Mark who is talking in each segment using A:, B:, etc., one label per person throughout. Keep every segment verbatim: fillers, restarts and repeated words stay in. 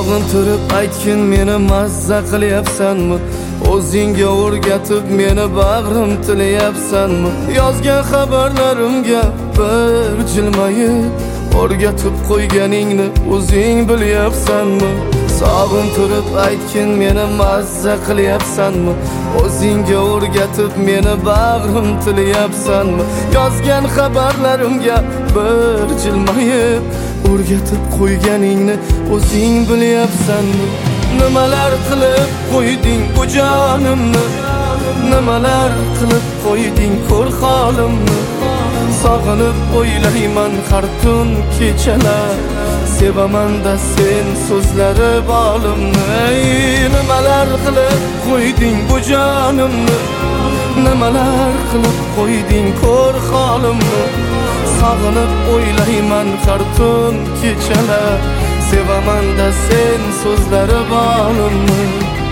A: Sog'intirib aytgin meni mazza qilyapsanmi? O'zingga o'rgatib meni bag'rim tilayapsanmi? Yozgan xabarlarimga bir jilmayib o'rgatib qo'yganingni o'zing bilyapsanmi? Sog'intirib aytgin meni mazza qilyapsanmi? O'zingga o'rgatib meni bag'rim tilayapsanmi? Yozgan xabarlarimga bir jilmayib o'rgatib qo'yganingni o'zing bilyapsanmi? Nimalar qilib qo'yding bu jonimni? Nimalar qilib qo'yding ko'r holimni? Sog'inib o'ylayman har tun kechalar, sevaman-da sen so'zlari bolimni. Ey, nimalar qilib qo'yding bu jonimni? Nimalar qilib qo'yding ko'r holimni? Sog'inib o'ylayman har tun kechalar, sevaman-da sen so'zlari bolimni.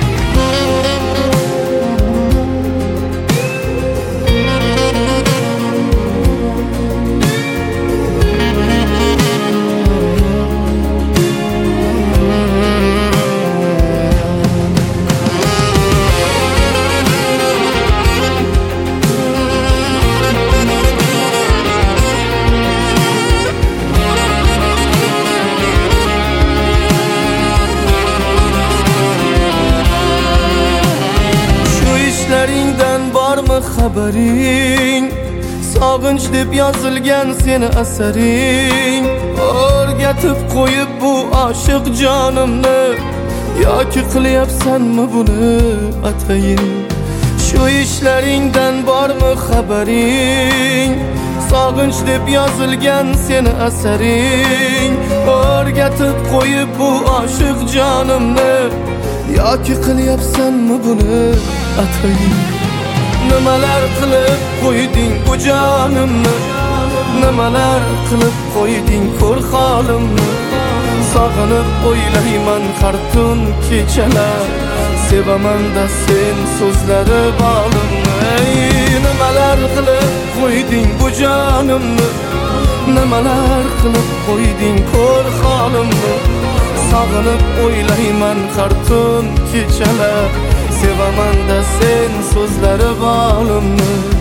A: Ishlaringdan bormi xabaring? Sog'inch deb yozilgan seni asaring. O'rgatib qo'yib bu oshiq jonimni, yoki qilyapsanmi buni atayin? Shu ishlaringdan bormi xabaring? Sog'inch deb yozilgan seni asaring. O'rgatib qo'yib bu oshiq jonimni, yoki qilyapsanmi buni atayin? Nimalar qilib qo'yding bu jonimni? Nimalar qilib qo'yding ko'r holimni? Sog'inib o'ylayman har tun kechalar, sevaman-da sen so'zlari bolimni. Ey, nimalar qilib qo'yding bu jonimni? Nimalar qilib qo'yding ko'r holimni? Sog'inib o'ylayman har tun kechalar, sevaman-da sen so'zlari bolimni.